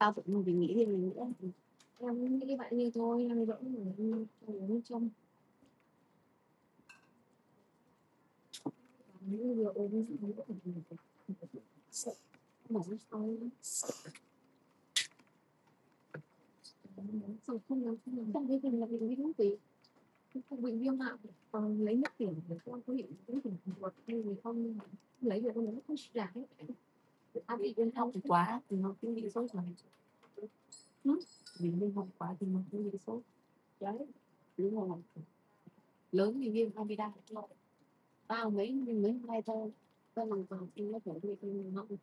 tao tự mình nghĩ thì mình nữa. Em nghĩ vậy như thôi, em vẫn uống trong những điều uống không có sợ mà nó xong không biết mình là bị virus gì, không bị viêm họng, còn lấy nước tiểu để con có bị virus ruột hay gì không, lấy được con nó không trả hết. Tao bị viêm họng quá thì nó cũng bị sốt rồi. Vì viêm họng quá thì nó cũng bị sốt. Đấy, đúng rồi. Lớn thì viêm amidan. Tao mấy hôm nay tao làm còn xin nó phải bị viêm họng.